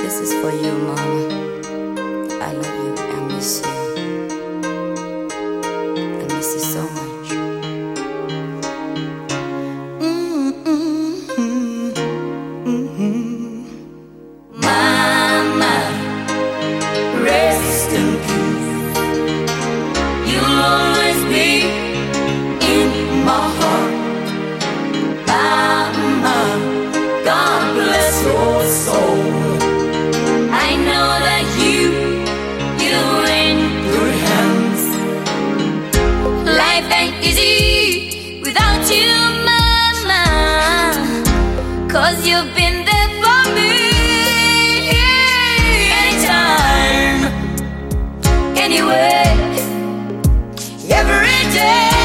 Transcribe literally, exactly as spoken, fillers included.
This is for you, Mama. I love you. I miss you. I miss you so much. Mm-hmm. Mm-hmm. Mama, rest in peace. You'll always be in my heart. Mama, God bless your soul. I know that you, you're in good hands. Life ain't easy without you, Mama, 'cause you've been there for me. Anytime, anywhere, every day.